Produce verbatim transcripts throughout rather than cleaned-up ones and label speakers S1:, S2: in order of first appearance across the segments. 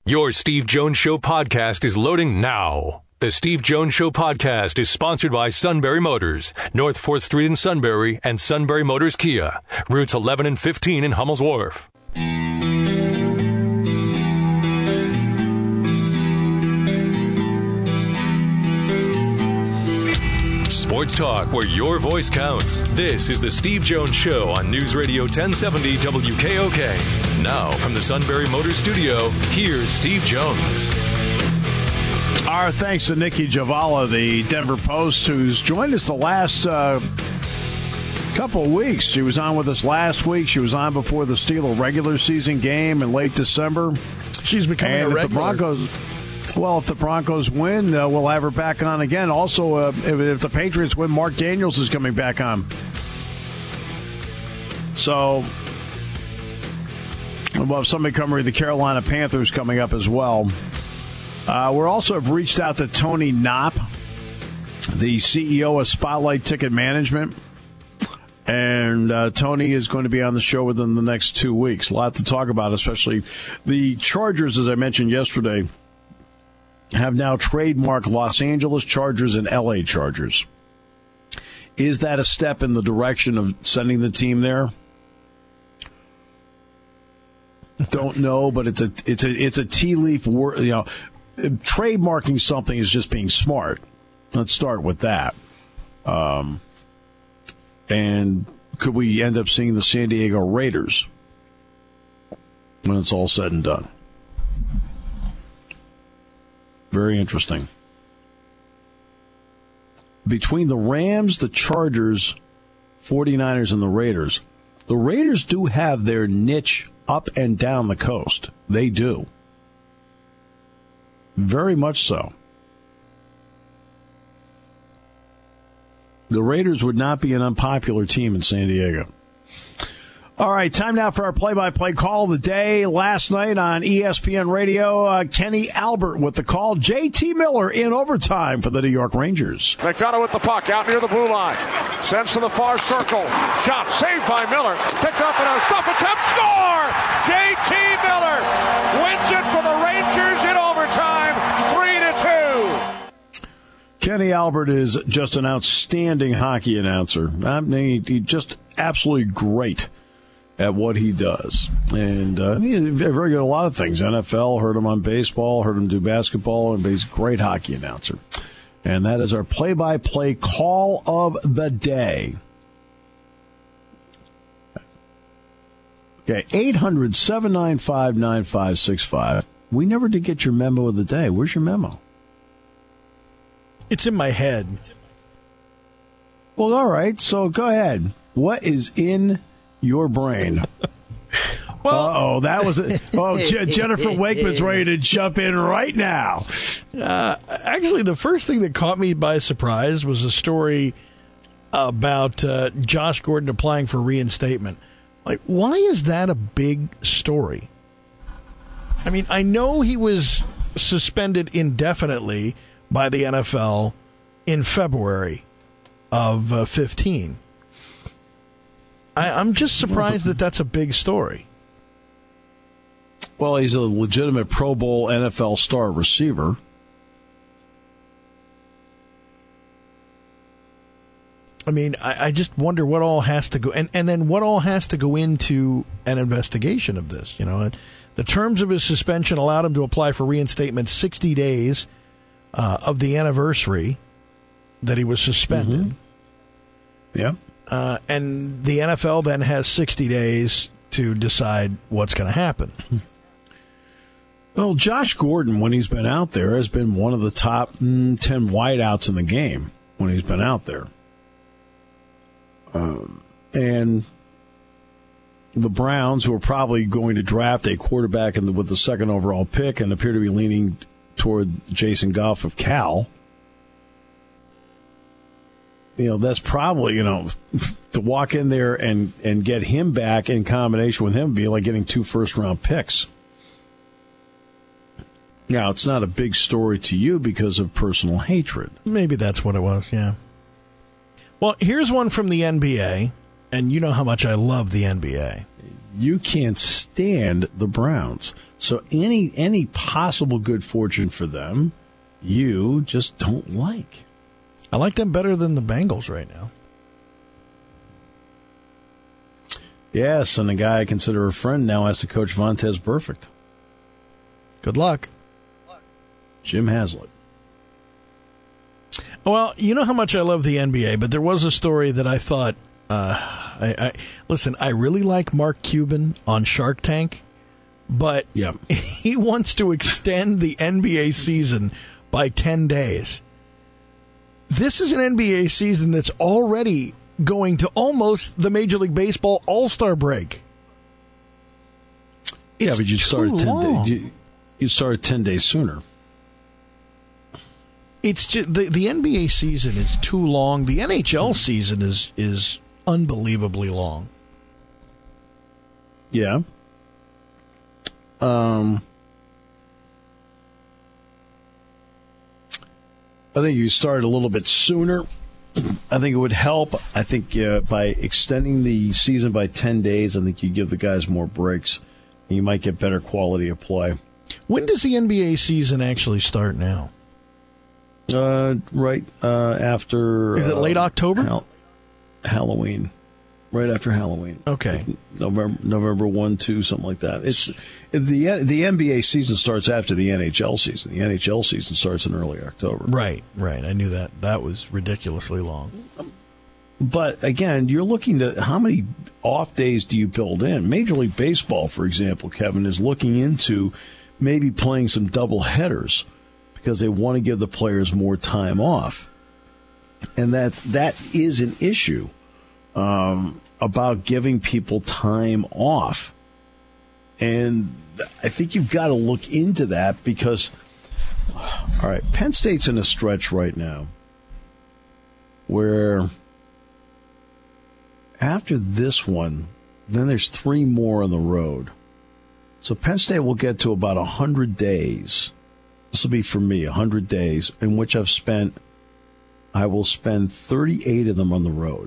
S1: Your Steve Jones Show podcast is loading now. The Steve Jones Show podcast is sponsored by Sunbury Motors, North fourth Street in Sunbury, and Sunbury Motors Kia, routes eleven and fifteen in Hummel's Wharf. Sports talk where your voice counts. This is the Steve Jones Show on News Radio ten seventy W K O K. Now from the Sunbury Motors Studio, here's Steve Jones.
S2: Our thanks to Nikki Javala, the Denver Post, who's joined us the last uh, couple of weeks. She was on with us last week. She was on before the Steelers regular season game in late December.
S3: She's becoming
S2: and
S3: a
S2: if
S3: regular.
S2: The Broncos, well, if the Broncos win, uh, we'll have her back on again. Also, uh, if, if the Patriots win, Mark Daniels is coming back on. So, we'll have somebody covering the Carolina Panthers coming up as well. Uh, we also have reached out to Tony Knopp, the C E O of Spotlight Ticket Management. And uh, Tony is going to be on the show within the next two weeks. A lot to talk about, especially the Chargers, as I mentioned yesterday, have now trademarked Los Angeles Chargers and L A Chargers. Is that a step in the direction of sending the team there? Don't know, but it's a it's a it's a tea leaf word, you know. Trademarking something is just being smart. Let's start with that. Um, and could we end up seeing the San Diego Raiders when it's all said and done? Very interesting. Between the Rams, the Chargers, forty-niners, and the Raiders, the Raiders do have their niche up and down the coast. They do. Very much so. The Raiders would not be an unpopular team in San Diego. All right, time now for our play-by-play call of the day. Last night on E S P N Radio, uh, Kenny Albert with the call. J T Miller in overtime for the New York Rangers.
S4: McDonough with the puck out near the blue line. Sends to the far circle. Shot saved by Miller. Picked up in a stuff attempt. Score! J T Miller wins it for the Rangers in overtime. three to two.
S2: Kenny Albert is just an outstanding hockey announcer. I mean, he, he just absolutely great at what he does. And uh, he's very good at a lot of things. N F L, heard him on baseball, heard him do basketball, and he's a great hockey announcer. And that is our play-by-play call of the day. Okay, eight hundred, seven nine five, nine five six five. We never did get your memo of the day. Where's your memo?
S3: It's in my head.
S2: Well, all right, so go ahead. What is in your brain? Well, oh, that was it. Oh, Je- Jennifer Wakeman's ready to jump in right now.
S3: Uh, actually, the first thing that caught me by surprise was a story about uh, Josh Gordon applying for reinstatement. Like, why is that a big story? I mean, I know he was suspended indefinitely by the N F L in February of uh, fifteen. I, I'm just surprised that that's a big story.
S2: Well, he's a legitimate Pro Bowl N F L star receiver.
S3: I mean, I, I just wonder what all has to go, and, and then what all has to go into an investigation of this. You know, the terms of his suspension allowed him to apply for reinstatement sixty days uh, of the anniversary that he was suspended.
S2: Mm-hmm. Yeah.
S3: Uh, and the N F L then has sixty days to decide what's going to happen.
S2: Well, Josh Gordon, when he's been out there, has been one of the top mm, ten wideouts in the game when he's been out there. Um, and the Browns, who are probably going to draft a quarterback in the, with the second overall pick and appear to be leaning toward Jason Goff of Cal, you know, that's probably, you know, to walk in there and, and get him back in combination with him would be like getting two first-round picks. Now, it's not a big story to you because of personal hatred.
S3: Maybe that's what it was, yeah. Well, here's one from the N B A, and you know how much I love the N B A.
S2: you can't stand the Browns. So any any possible good fortune for them, you just don't like.
S3: I like them better than the Bengals right now.
S2: Yes, and a guy I consider a friend now has to coach Vontaze Burfict.
S3: Good luck.
S2: Jim Haslett.
S3: Well, you know how much I love the N B A, but there was a story that I thought, uh, I, I listen, I really like Mark Cuban on Shark Tank, but
S2: yep.
S3: he wants to extend the N B A season by ten days. This is an N B A season that's already going to almost the Major League Baseball All-Star break. It's
S2: yeah, but you started ten
S3: long.
S2: days. You, you started ten days sooner.
S3: It's just, the the N B A season is too long. The N H L season is is unbelievably long.
S2: Yeah. Um. I think you started a little bit sooner. I think it would help. I think uh, by extending the season by ten days, I think you give the guys more breaks, and you might get better quality of play.
S3: When does the N B A season actually start now?
S2: Uh, right uh, after.
S3: Is it
S2: uh,
S3: late October?
S2: Hal- Halloween. Right after Halloween.
S3: Okay.
S2: Like November, November one, two, something like that. It's the the N B A season starts after the N H L season. The N H L season starts in early October.
S3: Right, right. I knew that. That was ridiculously long.
S2: But again, you're looking at how many off days do you build in? Major League Baseball, for example, Kevin, is looking into maybe playing some double headers because they want to give the players more time off. And that that is an issue um, about giving people time off. And I think you've got to look into that because, all right, Penn State's in a stretch right now where after this one, then there's three more on the road. So Penn State will get to about one hundred days. This will be for me, one hundred days, in which I've spent, I will spend thirty-eight of them on the road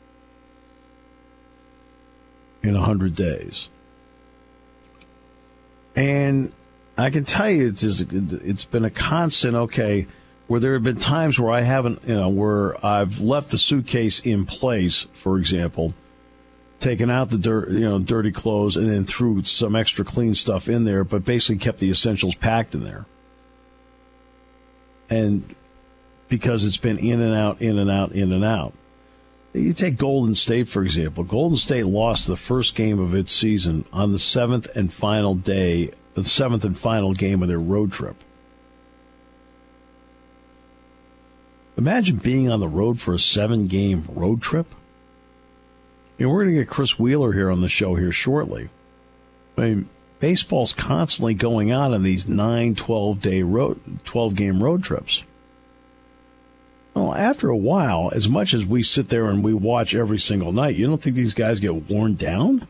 S2: in one hundred days. And I can tell you it's, it's been a constant, okay, where there have been times where I haven't, you know, where I've left the suitcase in place, for example, taken out the dirt, you know, dirty clothes and then threw some extra clean stuff in there, but basically kept the essentials packed in there. And because it's been in and out, in and out, in and out. You take Golden State, for example. Golden State lost the first game of its season on the seventh and final day, the seventh and final game of their road trip. Imagine being on the road for a seven-game road trip. You know, we're going to get Chris Wheeler here on the show here shortly. I mean, baseball's constantly going on in these nine, twelve-day road, twelve-game road trips. Well, after a while, as much as we sit there and we watch every single night, you don't think these guys get worn down?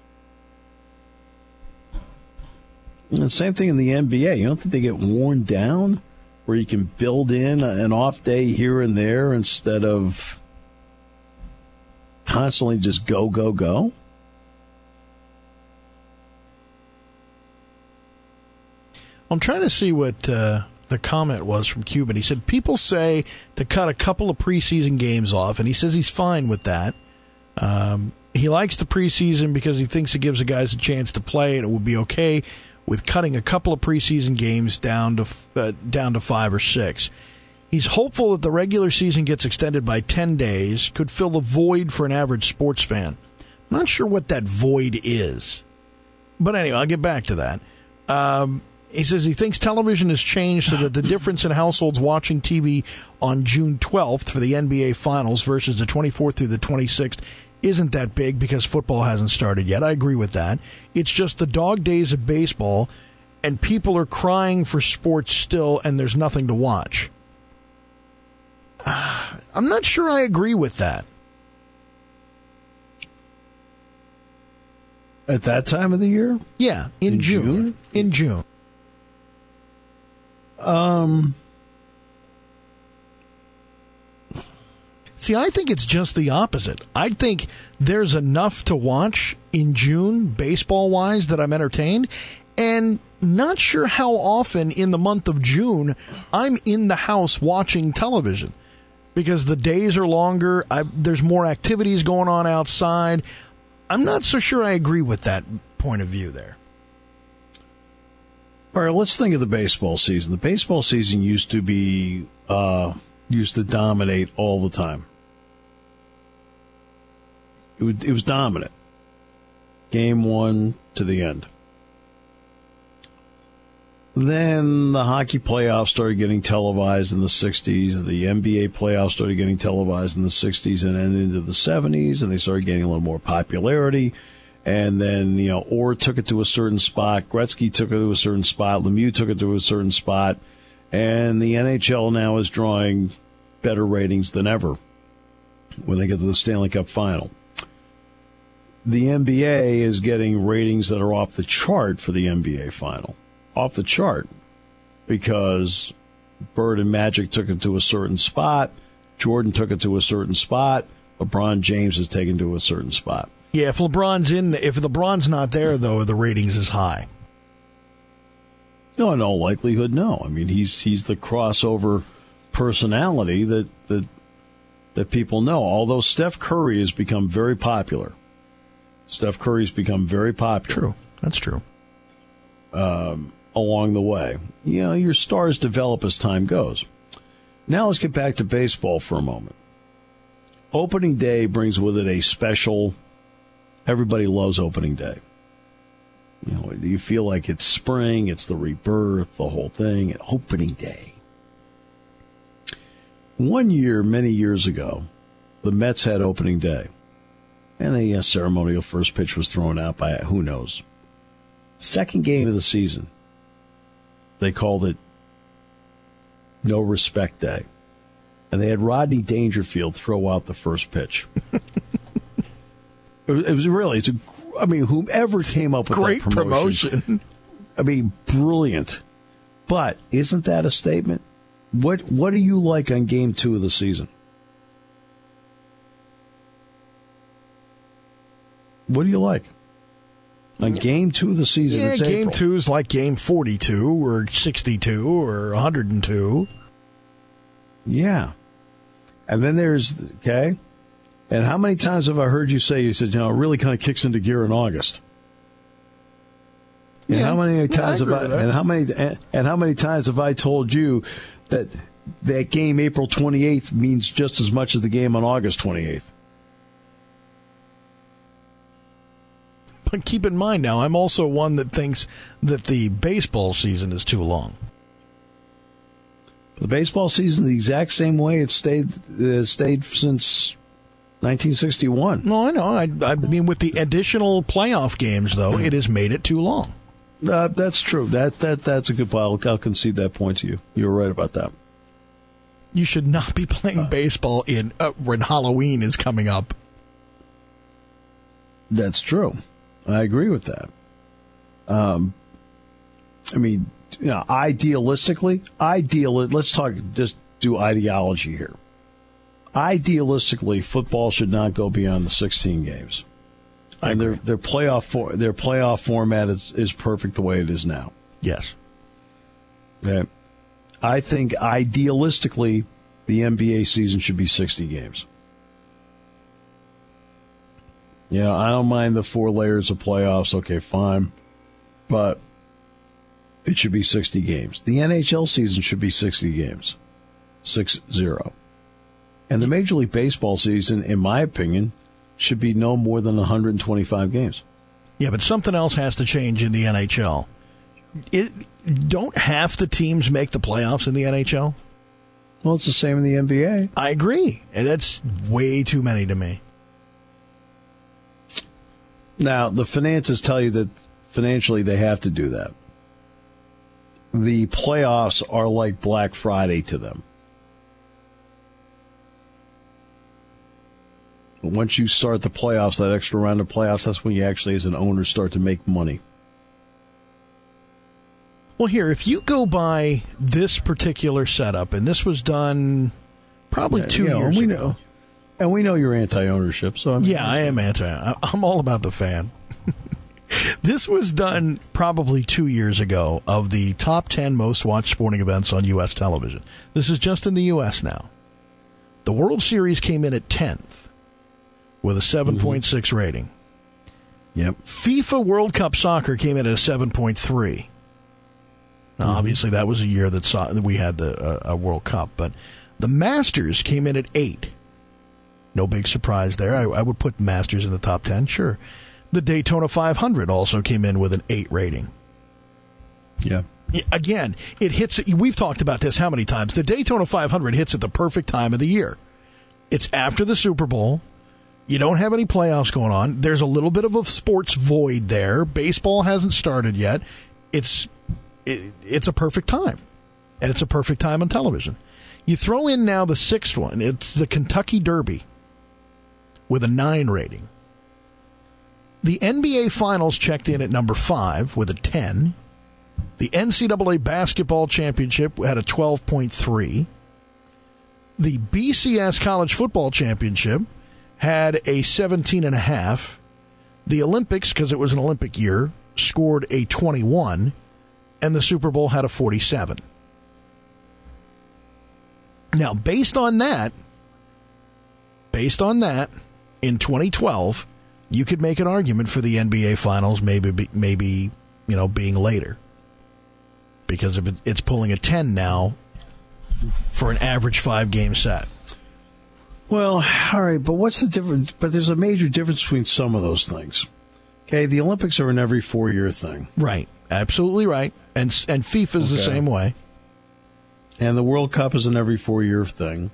S2: And the same thing in the N B A. You don't think they get worn down? Where you can build in an off day here and there instead of constantly just go, go, go?
S3: I'm trying to see what uh, the comment was from Cuban. He said, people say to cut a couple of preseason games off, and he says he's fine with that. Um, he likes the preseason because he thinks it gives the guys a chance to play, and it would be okay with cutting a couple of preseason games down to uh, down to five or six. He's hopeful that the regular season gets extended by ten days, could fill the void for an average sports fan. I'm not sure what that void is. But anyway, I'll get back to that. Um, he says he thinks television has changed so that the difference in households watching T V on June twelfth for the N B A Finals versus the twenty-fourth through the twenty-sixth isn't that big because football hasn't started yet. I agree with that. It's just the dog days of baseball, and people are crying for sports still, and there's nothing to watch. Uh, I'm not sure I agree with that.
S2: At that time of the year?
S3: Yeah, in, in June. June. In June.
S2: Um...
S3: See, I think it's just the opposite. I think there's enough to watch in June, baseball-wise, that I'm entertained, and not sure how often in the month of June I'm in the house watching television because the days are longer, I, there's more activities going on outside. I'm not so sure I agree with that point of view there.
S2: All right, let's think of the baseball season. The baseball season used to be, uh, used to dominate all the time. It, would, it was dominant. Game one to the end. Then the hockey playoffs started getting televised in the sixties. The N B A playoffs started getting televised in the sixties and then into the seventies, and they started getting a little more popularity. And then, you know, Orr took it to a certain spot. Gretzky took it to a certain spot. Lemieux took it to a certain spot. And the N H L now is drawing better ratings than ever when they get to the Stanley Cup final. The N B A is getting ratings that are off the chart for the N B A final. Off the chart because Bird and Magic took it to a certain spot. Jordan took it to a certain spot. LeBron James is taken to a certain spot.
S3: Yeah, if LeBron's in, if LeBron's not there, though, the ratings is high.
S2: No, in all likelihood, no. I mean, he's he's the crossover personality that that that people know. Although Steph Curry has become very popular. Steph Curry's become very popular.
S3: True, that's true.
S2: Um, along the way, you know, your stars develop as time goes. Now let's get back to baseball for a moment. Opening day brings with it a special. Everybody loves opening day. You know, you feel like it's spring, it's the rebirth, the whole thing, and opening day. One year, many years ago, the Mets had opening day. And a, a ceremonial first pitch was thrown out by, who knows. Second game of the season, they called it No Respect Day. And they had Rodney Dangerfield throw out the first pitch. It was really, it's a, I mean, whomever came up with
S3: Great
S2: that promotion,
S3: promotion.
S2: I mean, brilliant. But isn't that a statement? What What do you like on game two of the season? What do you like? On game two of the season,
S3: yeah,
S2: it's
S3: game
S2: April.
S3: two is like game forty-two or sixty-two or one hundred two.
S2: Yeah. And then there's, okay, and how many times have I heard you say, you said, you know, it really kind of kicks into gear in August? And
S3: Yeah.
S2: how many times
S3: Yeah, I
S2: have I,
S3: agree with that.
S2: and how many, and, and how many times have I told you that that game April twenty-eighth means just as much as the game on August twenty-eighth?
S3: But keep in mind now, I'm also one that thinks that the baseball season is too long.
S2: The baseball season the exact same way it's stayed uh, stayed since nineteen sixty-one.
S3: No, I know. I, I mean, with the additional playoff games, though, it has made it too long.
S2: Uh, that's true. That that that's a good point. I'll, I'll concede that point to you. You're right about that.
S3: You should not be playing baseball in uh, when Halloween is coming up.
S2: That's true. I agree with that. Um, I mean, you know, idealistically, ideal. Let's talk. Just do ideology here. Idealistically, football should not go beyond the sixteen games.
S3: I
S2: and their
S3: agree.
S2: their playoff for, their playoff format is, is perfect the way it is now.
S3: Yes.
S2: Okay. I think idealistically, the N B A season should be sixty games. You know, I don't mind the four layers of playoffs. Okay, fine. But it should be sixty games. The N H L season should be sixty games. six zero. And the Major League Baseball season, in my opinion, should be no more than one hundred twenty-five games.
S3: Yeah, but something else has to change in the N H L. It, don't half the teams make the playoffs in the N H L?
S2: Well, it's the same in the N B A.
S3: I agree. And that's way too many to me.
S2: Now, the finances tell you that financially they have to do that. The playoffs are like Black Friday to them. But once you start the playoffs, that extra round of playoffs, that's when you actually, as an owner, start to make money.
S3: Well, here, if you go by this particular setup, and this was done probably
S2: Yeah,
S3: two
S2: you know,
S3: years
S2: we
S3: ago.
S2: know. And we know you're anti-ownership, so I mean,
S3: yeah, I am anti. I'm all about the fan. This was done probably two years ago of the top ten most watched sporting events on U S television. This is just in the U S now. The World Series came in at tenth with a seven point six mm-hmm. rating.
S2: Yep.
S3: FIFA World Cup Soccer came in at a seven point three. Now, mm-hmm. obviously, that was a year that, saw, that we had the uh, a World Cup, but the Masters came in at eight. No big surprise there. I, I would put Masters in the top ten, sure. The Daytona five hundred also came in with an eight rating.
S2: Yeah.
S3: Again, it hits. We've talked about this how many times? The Daytona five hundred hits at the perfect time of the year. It's after the Super Bowl. You don't have any playoffs going on. There's a little bit of a sports void there. Baseball hasn't started yet. It's it, it's a perfect time, and it's a perfect time on television. You throw in now the sixth one. It's the Kentucky Derby with a nine rating. The N B A Finals checked in at number five with a ten. The N C double A Basketball Championship had a twelve point three. The B C S College Football Championship had a seventeen point five. The Olympics, because it was an Olympic year, scored a twenty-one. And the Super Bowl had a forty-seven. Now, based on that, based on that, in twenty twelve, you could make an argument for the N B A Finals maybe, maybe you know, being later. Because of it, it's pulling a ten now for an average five-game set.
S2: Well, all right, but what's the difference? But there's a major difference between some of those things. Okay, the Olympics are an every four-year thing.
S3: Right, absolutely right. And and FIFA is okay. The same way.
S2: And the World Cup is an every four-year thing.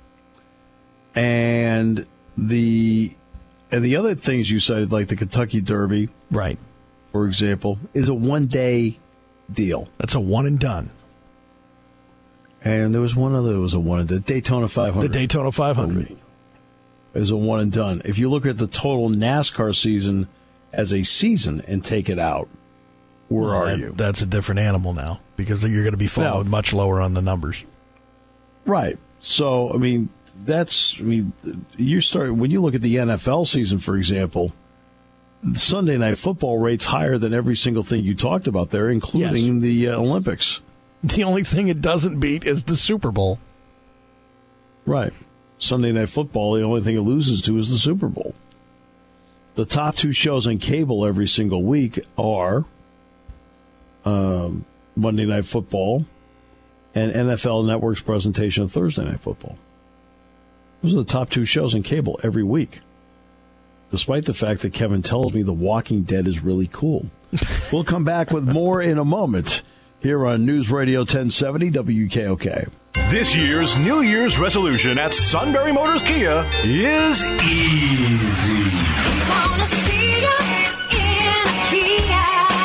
S2: And the and the other things you cited, like the Kentucky Derby,
S3: right,
S2: for example, is a one-day deal.
S3: That's a one and done.
S2: And there was one other that was a one and done. Daytona five hundred.
S3: The Daytona five hundred
S2: is a one and done. If you look at the total NASCAR season as a season and take it out, where well, are
S3: that,
S2: you?
S3: That's a different animal now because you're going to be falling now, much lower on the numbers.
S2: Right. So, I mean, that's, I mean, you start, when you look at the N F L season, for example, Sunday Night Football rates higher than every single thing you talked about there, including yes. the uh, Olympics.
S3: The only thing it doesn't beat is the Super Bowl.
S2: Right. Sunday Night Football, the only thing it loses to is the Super Bowl. The top two shows on cable every single week are um, Monday Night Football and N F L Network's presentation of Thursday Night Football. Those are the top two shows on cable every week. Despite the fact that Kevin tells me The Walking Dead is really cool. We'll come back with more in a moment here on News Radio ten seventy W K O K.
S1: This year's New Year's resolution at Sunbury Motors Kia is easy.
S5: We wanna see you in a Kia.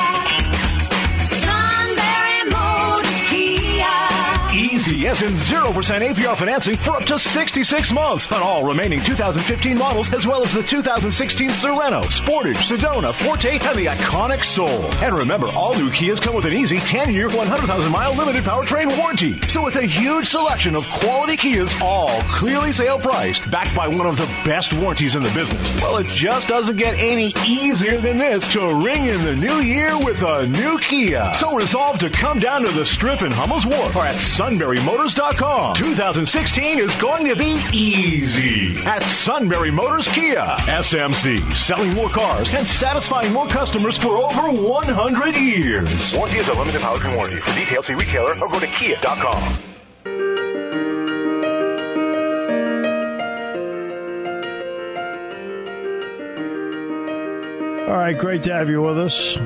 S5: Sunbury Motors Kia.
S1: Easy as in zero percent A P R financing for up to sixty-six months on all remaining two thousand fifteen models, as well as the two thousand sixteen Sorento, Sportage, Sedona, Forte, and the iconic Soul. And remember, all new Kias come with an easy ten-year, one hundred thousand mile limited powertrain warranty. So with a huge selection of quality Kias, all clearly sale priced, backed by one of the best warranties in the business, well, it just doesn't get any easier than this to ring in the new year with a new Kia. So resolve to come down to the Strip in Hummel's Wharf or at Sunbury Motors dot com. two thousand sixteen is going to be easy at Sunbury Motors Kia. S M C, selling more cars and satisfying more customers for over one hundred years. Warranty is a limited powertrain warranty. For details, see retailer or go to kia dot com.
S2: All right, great to have you with us.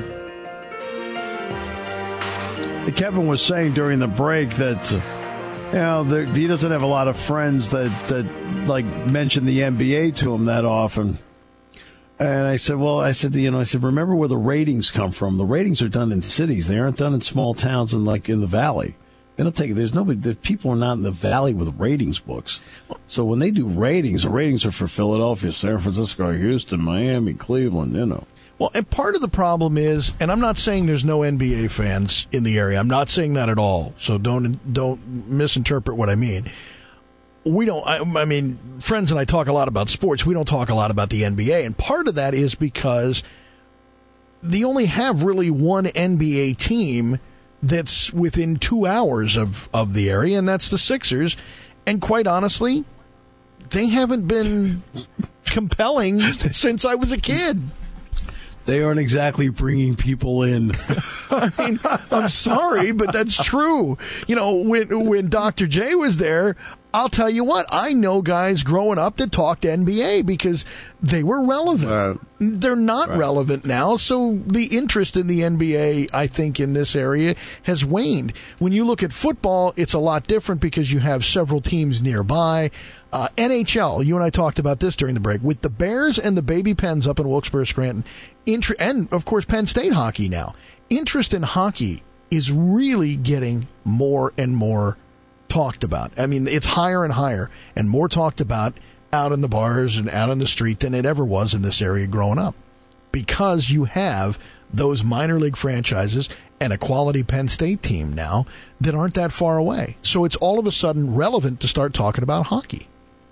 S2: Kevin was saying during the break that, you know, the, he doesn't have a lot of friends that, that, like, mention the N B A to him that often. And I said, well, I said, you know, I said, remember where the ratings come from. The ratings are done in cities. They aren't done in small towns and, like, in the valley. They don't take it. There's nobody, the people are not in the valley with ratings books. So when they do ratings, the ratings are for Philadelphia, San Francisco, Houston, Miami, Cleveland, you know.
S3: Well, and part of the problem is, and I'm not saying there's no N B A fans in the area. I'm not saying that at all. So don't don't misinterpret what I mean. we don't, I, I mean, friends and I talk a lot about sports. We don't talk a lot about the N B A. And part of that is because they only have really one N B A team that's within two hours of, of the area, and that's the Sixers. And quite honestly, they haven't been compelling since I was a kid.
S2: They aren't exactly bringing people in.
S3: I mean, I'm sorry, but that's true. You know, when when Doctor J was there, I'll tell you what, I know guys growing up that talked N B A because they were relevant.
S2: Right.
S3: They're not
S2: Right.
S3: relevant now, so the interest in the N B A, I think, in this area has waned. When you look at football, it's a lot different because you have several teams nearby. Uh, N H L, you and I talked about this during the break, with the Bears and the Baby Pens up in Wilkes-Barre, Scranton, inter- and, of course, Penn State hockey now. Interest in hockey is really getting more and more talked about. I mean, it's higher and higher and more talked about out in the bars and out on the street than it ever was in this area growing up, because you have those minor league franchises and a quality Penn State team now that aren't that far away. So it's all of a sudden relevant to start talking about hockey.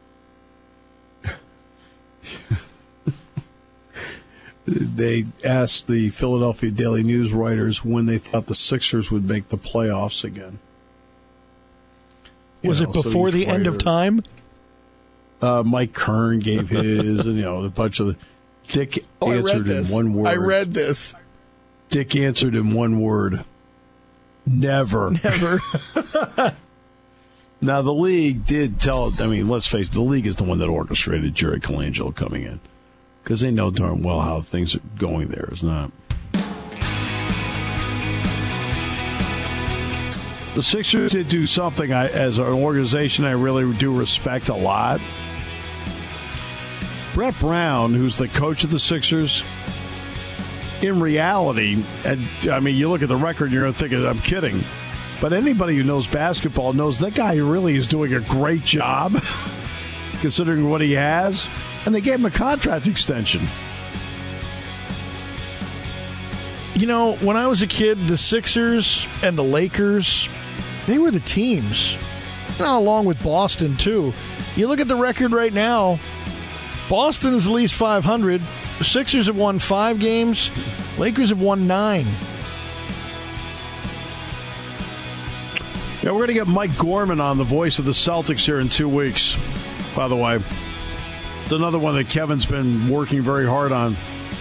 S2: They asked the Philadelphia Daily News writers when they thought the Sixers would make the playoffs again. You
S3: Was
S2: know,
S3: it
S2: so
S3: before
S2: each
S3: the end of
S2: writer-
S3: time?
S2: Uh, Mike Kern gave his, and you know, a bunch of the. Dick
S3: Oh, I read
S2: answered in
S3: this.
S2: one word.
S3: I read this.
S2: Dick answered in one word. Never.
S3: Never.
S2: Now, the league did tell, I mean, let's face it, the league is the one that orchestrated Jerry Colangelo coming in. Because they know darn well how things are going there, isn't it? The Sixers did do something I, as an organization I really do respect a lot. Brett Brown, who's the coach of the Sixers, in reality, and I mean, you look at the record, you're thinking, I'm kidding. But anybody who knows basketball knows that guy really is doing a great job, considering what he has. And they gave him a contract extension.
S3: You know, when I was a kid, the Sixers and the Lakers, they were the teams. Now, along with Boston, too. You look at the record right now, Boston is at least five hundred. The Sixers have won five games. Lakers have won nine.
S2: Yeah, we're going to get Mike Gorman on, the voice of the Celtics, here in two weeks, by the way. It's another one that Kevin's been working very hard on.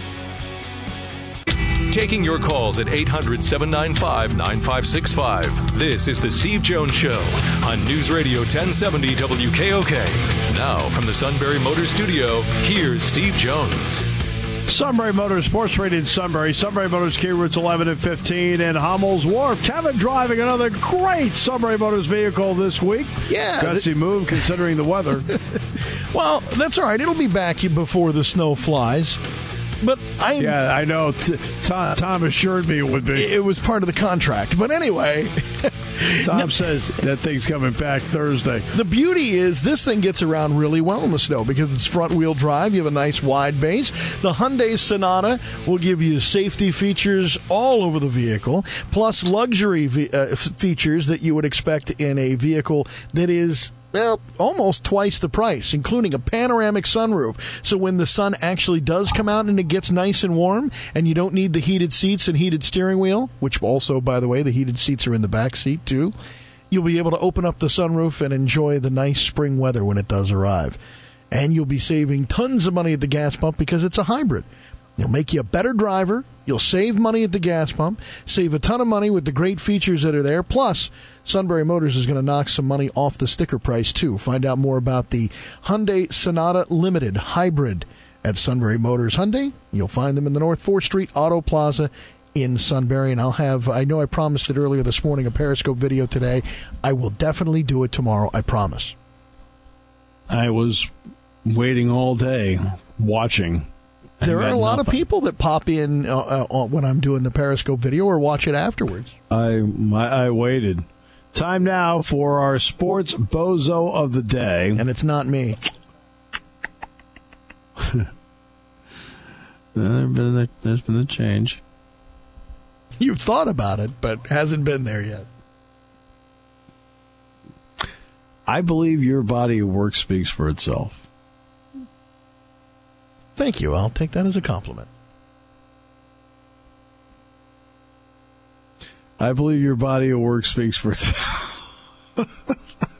S1: Taking your calls at eight hundred, seven nine five, nine five six five. This is the Steve Jones Show on News Radio ten seventy W K O K. Now, from the Sunbury Motors Studio, here's Steve Jones.
S2: Sunbury Motors, sports rated Sunbury. Sunbury Motors, key routes eleven and fifteen, and Hummel's Wharf. Kevin driving another great Sunbury Motors vehicle this week.
S3: Yeah.
S2: Gutsy move considering the weather.
S3: Well, that's all right. It'll be back before the snow flies. But I,
S2: Yeah, I know. T- Tom, Tom assured me it would be.
S3: it was part of the contract. But anyway,
S2: Tom says that thing's coming back Thursday.
S3: the beauty is this thing gets around really well in the snow because it's front-wheel drive. You have a nice wide base. The Hyundai Sonata will give you safety features all over the vehicle, plus luxury ve- uh, f- features that you would expect in a vehicle that is, well, almost twice the price, including a panoramic sunroof. So when the sun actually does come out and it gets nice and warm, and you don't need the heated seats and heated steering wheel, which also, by the way, the heated seats are in the back seat too, you'll be able to open up the sunroof and enjoy the nice spring weather when it does arrive. And you'll be saving tons of money at the gas pump because it's a hybrid. It'll make you a better driver. You'll save money at the gas pump, save a ton of money with the great features that are there. Plus, Sunbury Motors is going to knock some money off the sticker price, too. Find out more about the Hyundai Sonata Limited Hybrid at Sunbury Motors Hyundai. You'll find them in the North fourth Street Auto Plaza in Sunbury. And I'll have, I know I promised it earlier this morning, a Periscope video today. I will definitely do it tomorrow, I promise.
S2: I was waiting all day, watching.
S3: There
S2: I
S3: are
S2: got
S3: a lot
S2: nothing.
S3: of people that pop in uh, uh, when I'm doing the Periscope video or watch it afterwards.
S2: I my, I waited. Time now for our sports bozo of the day.
S3: And it's not me.
S2: There's been a, there's been a change.
S3: You've thought about it, but hasn't been there yet.
S2: I believe your body of work speaks for itself.
S3: Thank you. I'll take that as a compliment.
S2: I believe your body of work speaks for itself.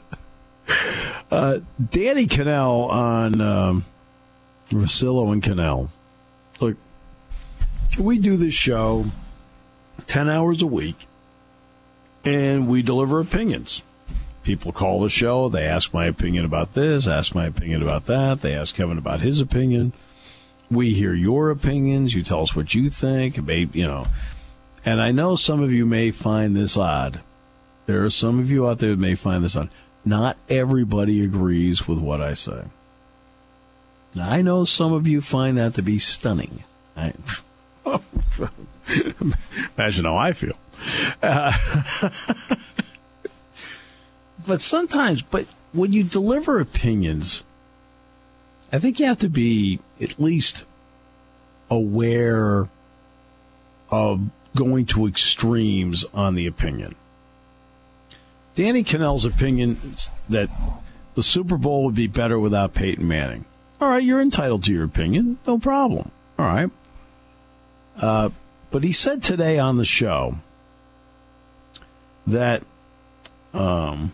S2: uh, Danny Cannell on um, Rosillo and Cannell. Look, we do this show ten hours a week, and we deliver opinions. People call the show. They ask my opinion about this, ask my opinion about that. They ask Kevin about his opinion. We hear your opinions. You tell us what you think. Maybe, you know. And I know some of you may find this odd. There are some of you out there that may find this odd. Not everybody agrees with what I say. Now, I know some of you find that to be stunning. I, imagine how I feel. Uh, but sometimes, but when you deliver opinions, I think you have to be at least aware of going to extremes on the opinion. Danny Cannell's opinion is that the Super Bowl would be better without Peyton Manning. All right, you're entitled to your opinion. No problem. All right. Uh, but he said today on the show that um,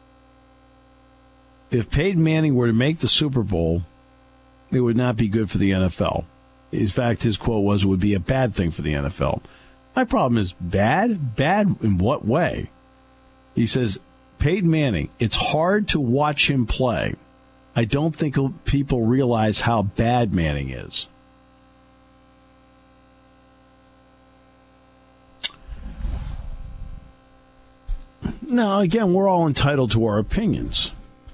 S2: if Peyton Manning were to make the Super Bowl, it would not be good for the N F L. In fact, his quote was, it would be a bad thing for the N F L. My problem is, bad? Bad in what way? He says, Peyton Manning, it's hard to watch him play. I don't think people realize how bad Manning is. Now, again, we're all entitled to our opinions.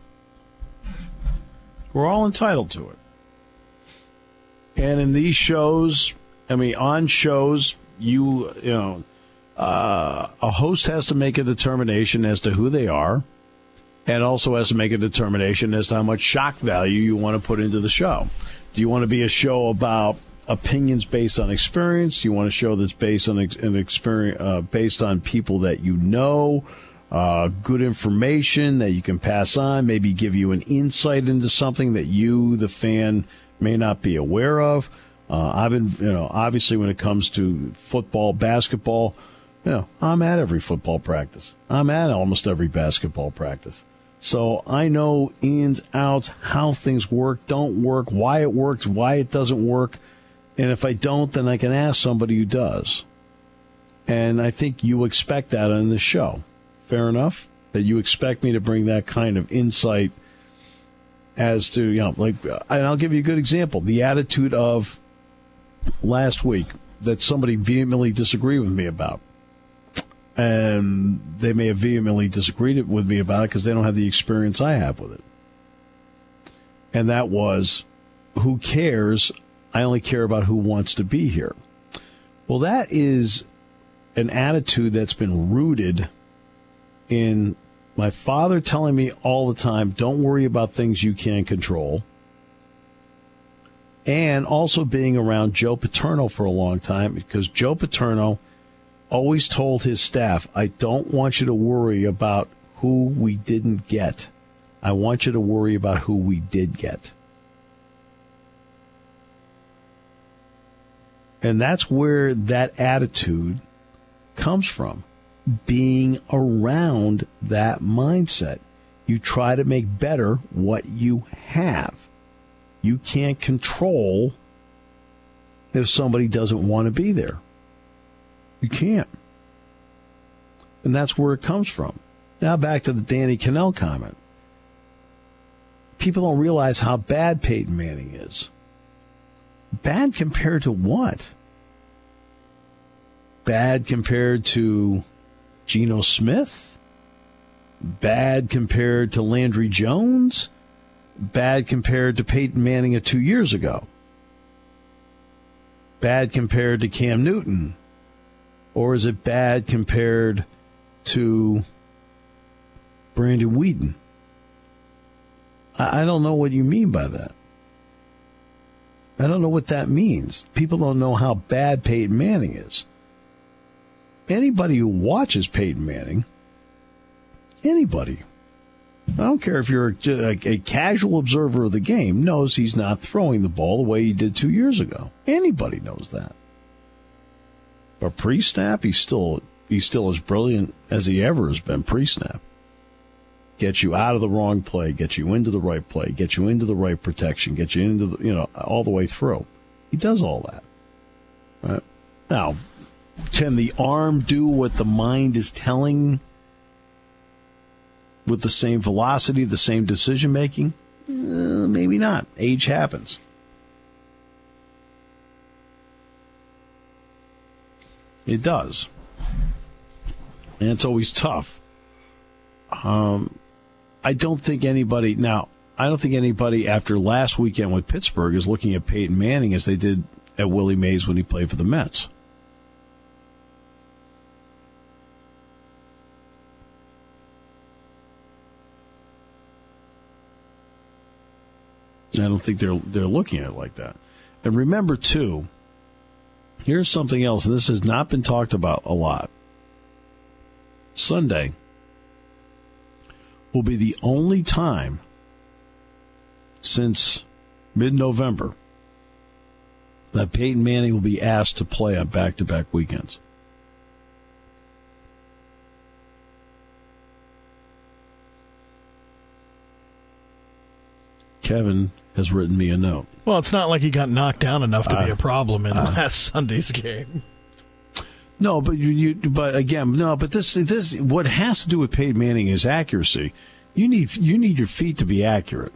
S2: We're all entitled to it. And in these shows, I mean, on shows, you, you know, uh, a host has to make a determination as to who they are, and also has to make a determination as to how much shock value you want to put into the show. Do you want to be a show about opinions based on experience? Do you want a show that's based on an experience, uh, based on people that you know, uh, good information that you can pass on, maybe give you an insight into something that you, the fan, may not be aware of? Uh, I've been, you know, obviously when it comes to football, basketball, you know, I'm at every football practice. I'm at almost every basketball practice. So I know ins, outs, how things work, don't work, why it works, why it doesn't work. And if I don't, then I can ask somebody who does. And I think you expect that on the show. Fair enough? That you expect me to bring that kind of insight as to, you know, like, and I'll give you a good example. The attitude of last week that somebody vehemently disagreed with me about. And they may have vehemently disagreed with me about it because they don't have the experience I have with it. And that was, who cares? I only care about who wants to be here. Well, that is an attitude that's been rooted in my father telling me all the time, don't worry about things you can't control. And also being around Joe Paterno for a long time, because Joe Paterno always told his staff, I don't want you to worry about who we didn't get. I want you to worry about who we did get. And that's where that attitude comes from, being around that mindset. You try to make better what you have. You can't control if somebody doesn't want to be there. You can't. And that's where it comes from. Now back to the Danny Cannell comment. People don't realize how bad Peyton Manning is. Bad compared to what? Bad compared to Geno Smith? Bad compared to Landry Jones? Bad compared to Peyton Manning of two years ago? Bad compared to Cam Newton? Or is it bad compared to Brandon Whedon? I don't know what you mean by that. I don't know what that means. People don't know how bad Peyton Manning is. Anybody who watches Peyton Manning, anybody, I don't care if you're a, a, a casual observer of the game, knows he's not throwing the ball the way he did two years ago. Anybody knows that. But pre-snap, he's still he's still as brilliant as he ever has been pre-snap. Gets you out of the wrong play, gets you into the right play, gets you into the right protection, gets you into the, you know, all the way through. He does all that. Right? Now, can the arm do what the mind is telling with the same velocity, the same decision making? Uh, maybe not. Age happens. It does. And it's always tough. Um, I don't think anybody, now, I don't think anybody after last weekend with Pittsburgh is looking at Peyton Manning as they did at Willie Mays when he played for the Mets. I don't think they're they're looking at it like that. And remember, too, here's something else, and this has not been talked about a lot. Sunday will be the only time since mid-November that Peyton Manning will be asked to play on back-to-back weekends. Kevin has written me a note.
S3: Well, it's not like he got knocked down enough to
S2: uh,
S3: be a problem in
S2: uh,
S3: last Sunday's game.
S2: No, but you, you, but again, no, but this, this, what has to do with Peyton Manning is accuracy. You need, you need your feet to be accurate,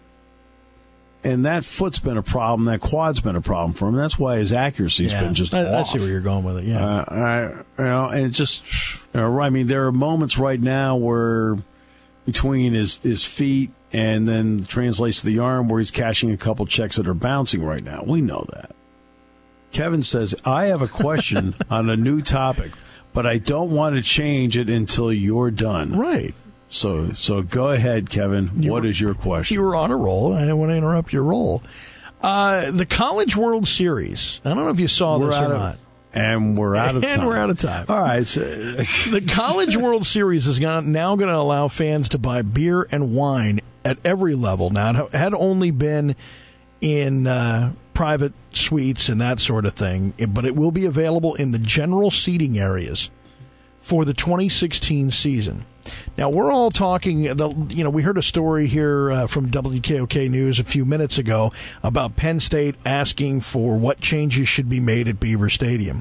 S2: and that foot's been a problem. That quad's been a problem for him. That's why his accuracy's
S3: yeah,
S2: been just.
S3: I,
S2: off.
S3: I see where you're going with it. Yeah,
S2: uh, I, you know, and it just, you know, I mean, there are moments right now where between his his feet and then translates to the arm where he's cashing a couple checks that are bouncing right now. We know that. Kevin says, I have a question on a new topic, but I don't want to change it until you're done.
S3: Right.
S2: So so go ahead, Kevin.
S3: You
S2: what
S3: were,
S2: is your question?
S3: You were on a roll. I didn't want to interrupt your roll. Uh, the College World Series. I don't know if you saw
S2: we're
S3: this or
S2: of,
S3: not.
S2: And we're out of
S3: and
S2: time.
S3: And we're out of time.
S2: All right. So,
S3: the College World Series is gonna, now going to allow fans to buy beer and wine at every level. Now, it had only been in uh, private suites and that sort of thing, but it will be available in the general seating areas for the twenty sixteen season. Now, we're all talking, the, you know, we heard a story here uh, from W K O K News a few minutes ago about Penn State asking for what changes should be made at Beaver Stadium.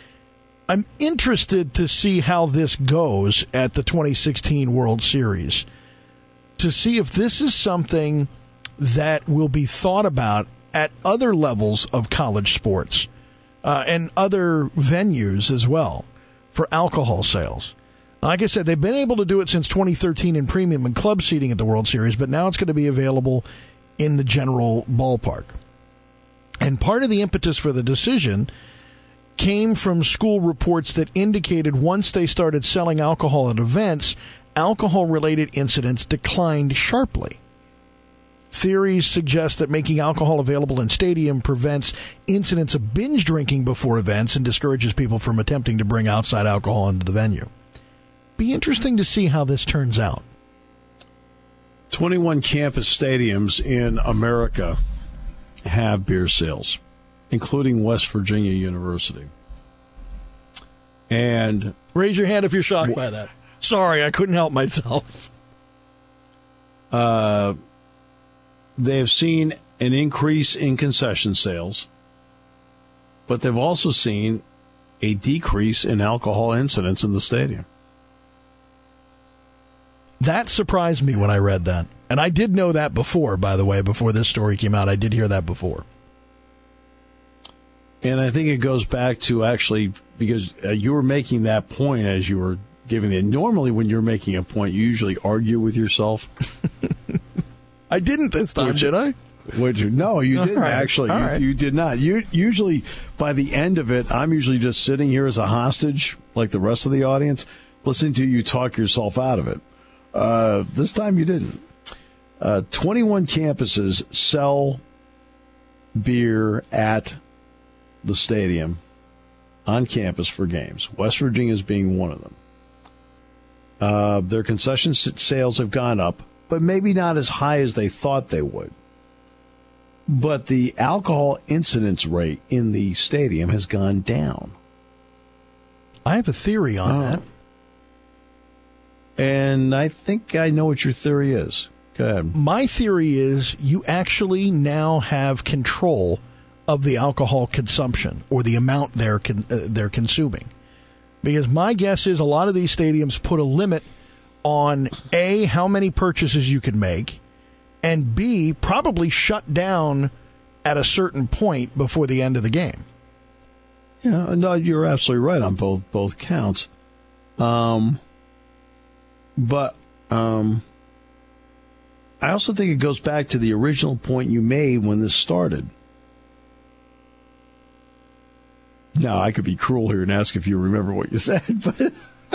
S3: I'm interested to see how this goes at the twenty sixteen World Series, to see if this is something that will be thought about at other levels of college sports uh, and other venues as well for alcohol sales. Like I said, they've been able to do it since twenty thirteen in premium and club seating at the World Series, but now it's going to be available in the general ballpark. And part of the impetus for the decision came from school reports that indicated once they started selling alcohol at events, alcohol-related incidents declined sharply. Theories suggest that making alcohol available in stadium prevents incidents of binge drinking before events and discourages people from attempting to bring outside alcohol into the venue. Be interesting to see how this turns out.
S2: twenty-one campus stadiums in America have beer sales, including West Virginia University. And
S3: raise your hand if you're shocked by that. Sorry, I couldn't help myself.
S2: Uh, they have seen an increase in concession sales, but they've also seen a decrease in alcohol incidents in the stadium.
S3: That surprised me when I read that. And I did know that before, by the way, before this story came out. I did hear that before.
S2: And I think it goes back to actually, because uh, you were making that point as you were giving it. Normally when you're making a point, you usually argue with yourself.
S3: I didn't this time,
S2: Which,
S3: did I?
S2: Would you? No, you didn't,
S3: right.
S2: actually. You,
S3: right.
S2: you did not. You Usually, by the end of it, I'm usually just sitting here as a hostage, like the rest of the audience, listening to you talk yourself out of it. Uh, this time you didn't. Uh, twenty-one campuses sell beer at the stadium on campus for games. West Virginia is being one of them. Uh, their concession sales have gone up but maybe not as high as they thought they would. But the alcohol incidence rate in the stadium has gone down.
S3: I have a theory on
S2: Oh.
S3: that.
S2: And I think I know what your theory is. Go ahead.
S3: My theory is you actually now have control of the alcohol consumption or the amount they're con- uh, they're consuming. Because my guess is a lot of these stadiums put a limit on A, how many purchases you can make, and B, probably shut down at a certain point before the end of the game.
S2: Yeah, no, you're absolutely right on both both counts. Um, but um, I also think it goes back to the original point you made when this started. Now, I could be cruel here and ask if you remember what you said, but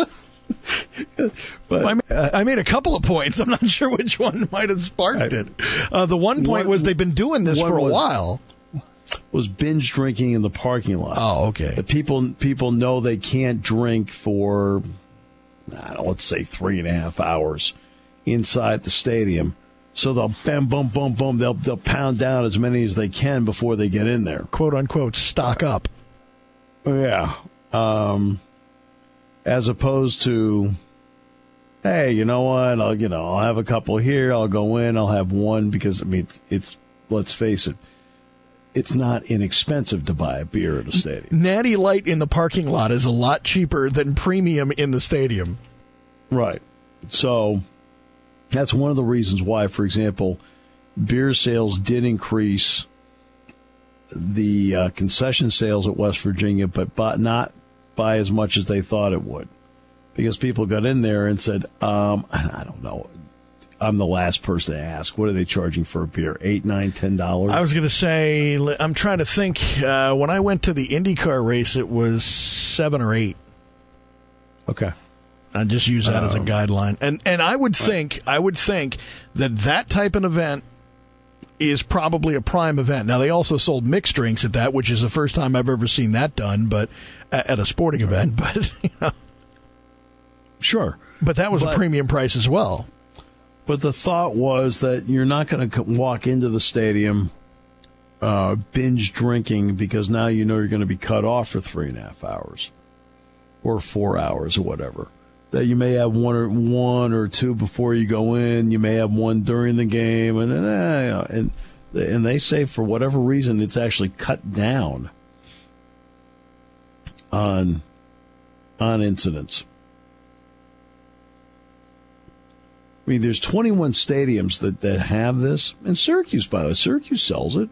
S2: but
S3: I, made,
S2: uh,
S3: I made a couple of points. I'm not sure which one might have sparked
S2: I-
S3: it. Uh, the one point
S2: One-
S3: was they've been doing this
S2: one
S3: for a
S2: was-
S3: while.
S2: was binge drinking in the parking lot.
S3: Oh, okay.
S2: The people people know they can't drink for, I don't know, let's say three and a half hours inside the stadium. So they'll bam, boom, boom, boom. They'll they'll pound down as many as they can before they get in there.
S3: Quote unquote, stock up.
S2: Yeah. Um, as opposed to, hey, you know what? I'll you know I'll have a couple here. I'll go in. I'll have one because I mean it's, it's let's face it, it's not inexpensive to buy a beer at a stadium.
S3: Natty Light in the parking lot is a lot cheaper than premium in the stadium.
S2: Right. So that's one of the reasons why, for example, beer sales did increase the uh, concession sales at West Virginia, but, but not by as much as they thought it would. Because people got in there and said, um, I don't know. I'm the last person to ask. What are they charging for a beer? Eight, nine, ten dollars?
S3: I was going to say, I'm trying to think. Uh, when I went to the IndyCar race, it was seven or eight.
S2: Okay.
S3: I just use that as a
S2: Oh.
S3: guideline, and and I would think I would think that that type of event is probably a prime event. Now they also sold mixed drinks at that, which is the first time I've ever seen that done, but at a sporting event. But you know,
S2: Sure.
S3: but that was
S2: But-
S3: a premium price as well.
S2: But the thought was that you're not going to walk into the stadium uh, binge drinking because now you know you're going to be cut off for three and a half hours or four hours or whatever. That you may have one or one or two before you go in. You may have one during the game, and then eh, you know, and and they say for whatever reason it's actually cut down on on incidents. I mean, there's twenty-one stadiums that, that have this. And Syracuse, by the way, Syracuse sells it.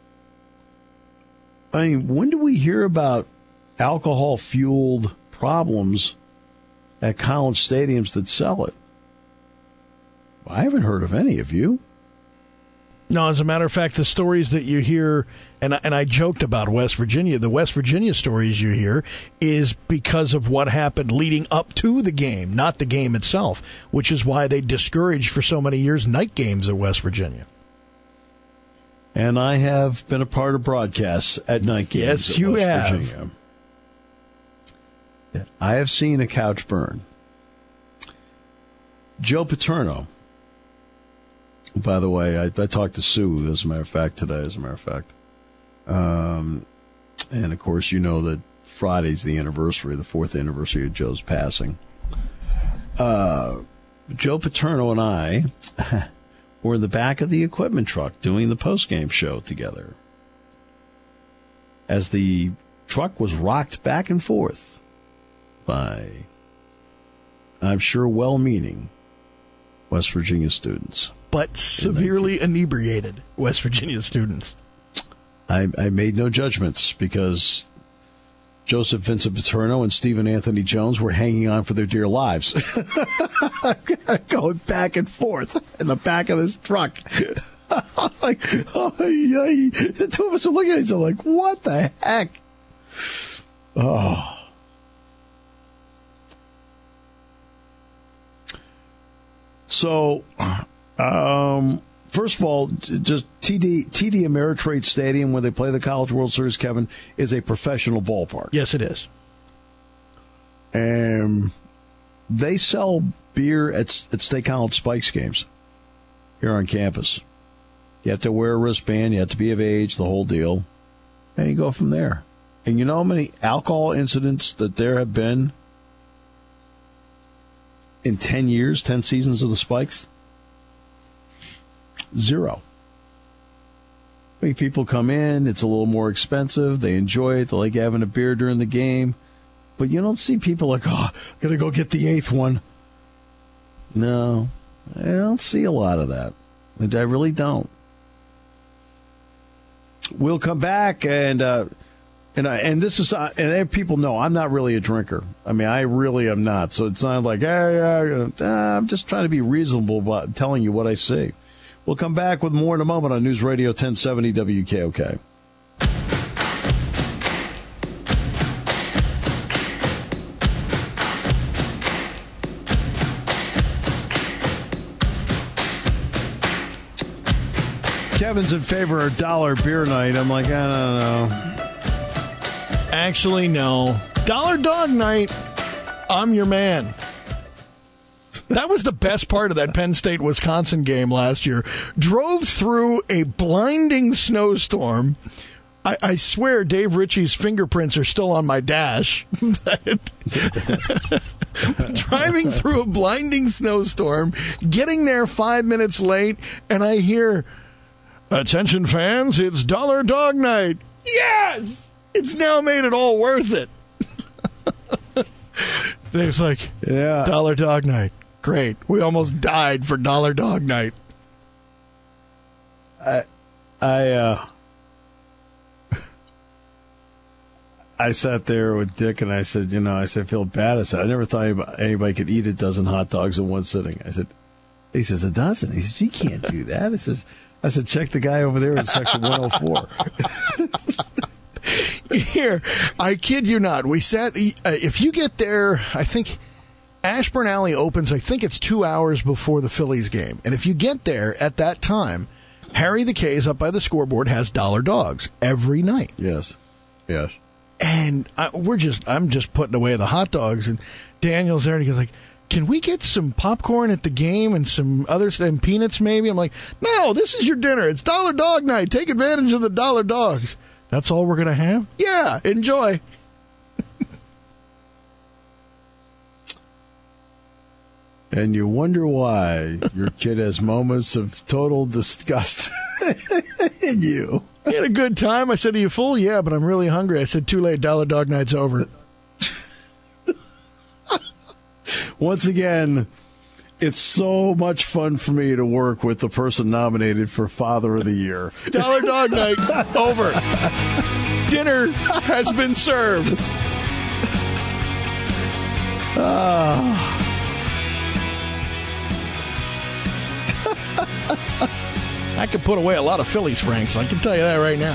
S2: I mean, when do we hear about alcohol-fueled problems at college stadiums that sell it? I haven't heard of any. Have you?
S3: No, as a matter of fact, the stories that you hear, and I, and I joked about West Virginia, the West Virginia stories you hear is because of what happened leading up to the game, not the game itself, which is why they discouraged for so many years night games at West Virginia.
S2: And I have been a part of broadcasts at night games.
S3: Yes,
S2: at
S3: you
S2: West
S3: have.
S2: Virginia. I have seen a couch burn. Joe Paterno. By the way, I, I talked to Sue, as a matter of fact, today, as a matter of fact. Um, and, of course, you know that Friday's the anniversary, the fourth anniversary of Joe's passing. Uh, Joe Paterno and I were in the back of the equipment truck doing the postgame show together. As the truck was rocked back and forth by, I'm sure, well-meaning West Virginia students.
S3: But severely inebriated West Virginia students.
S2: I, I made no judgments because Joseph Vincent Paterno and Stephen Anthony Jones were hanging on for their dear lives. Going back and forth in the back of this truck. Like, oh, yeah. The two of us are looking at each other like, what the heck? Oh. So, um, first of all, just T D T D Ameritrade Stadium, where they play the College World Series, Kevin, is a professional ballpark.
S3: Yes, it is.
S2: And they sell beer at at State College Spikes games. here on campus. You have to wear a wristband. You have to be of age, the whole deal. And you go from there. And you know how many alcohol incidents that there have been in ten years, ten seasons of the Spikes? Zero. I mean, people come in, it's a little more expensive, they enjoy it, they like having a beer during the game, but you don't see people like, oh, gotta go get the eighth one. No, I don't see a lot of that. I really don't. We'll come back, and uh, and I, and this is, uh, and people know I'm not really a drinker. I mean, I really am not. So it's not like, hey, uh, I'm just trying to be reasonable about telling you what I see. We'll come back with more in a moment on News Radio ten seventy W K O K. Kevin's in favor of dollar beer night. I'm like, I don't know.
S3: Actually, no. Dollar dog night, I'm your man. That was the best part of that Penn State-Wisconsin game last year. Drove through a blinding snowstorm. I, I swear Dave Ritchie's fingerprints are still on my dash. Driving through a blinding snowstorm, getting there five minutes late, and I hear, attention fans, it's Dollar Dog Night. Yes! It's now made it all worth it. Dave's like, yeah, Dollar Dog Night. Great. We almost died for Dollar Dog Night.
S2: I, I, uh, I sat there with Dick and I said, you know, I said, I feel bad. I said, I never thought anybody, anybody could eat a dozen hot dogs in one sitting. I said, he says, a dozen? He says, you can't do that. I says, I said, check the guy over there in section one oh four.
S3: Here, I kid you not. We sat, uh, if you get there, I think Ashburn Alley opens, I think it's two hours before the Phillies game. And if you get there at that time, Harry the K's up by the scoreboard has dollar dogs every night.
S2: Yes. Yes.
S3: And I, we're just, I'm just putting away the hot dogs. And Daniel's there and he goes like, can we get some popcorn at the game and some other and peanuts maybe? I'm like, no, this is your dinner. It's Dollar Dog Night. Take advantage of the dollar dogs. That's all we're going to have? Yeah, enjoy.
S2: And you wonder why your kid has moments of total disgust in you.
S3: You had a good time. I said, are you full? Yeah, but I'm really hungry. I said, too late. Dollar Dog Night's over.
S2: Once again, it's so much fun for me to work with the person nominated for Father of the Year.
S3: Dollar Dog Night, over. Dinner has been served.
S2: Ah.
S3: I could put away a lot of Phillies, Franks. I can tell you that right now.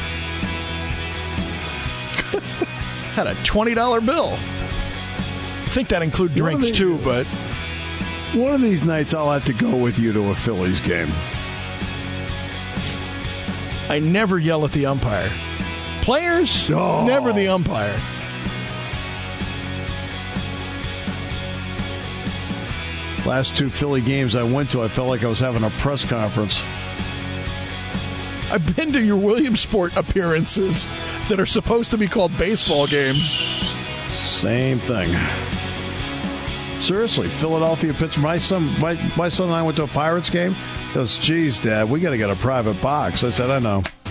S3: Had a twenty dollar bill. I think that include drinks these, too, but
S2: one of these nights I'll have to go with you to a Phillies game.
S3: I never yell at the umpire. Players, oh. Never the umpire.
S2: Last two Philly games I went to, I felt like I was having a press conference.
S3: I've been to your Williamsport appearances that are supposed to be called baseball games.
S2: Same thing. Seriously, Philadelphia, Pittsburgh. My son, my, my son and I went to a Pirates game. He goes, geez, Dad, we got to get a private box. I said, I know.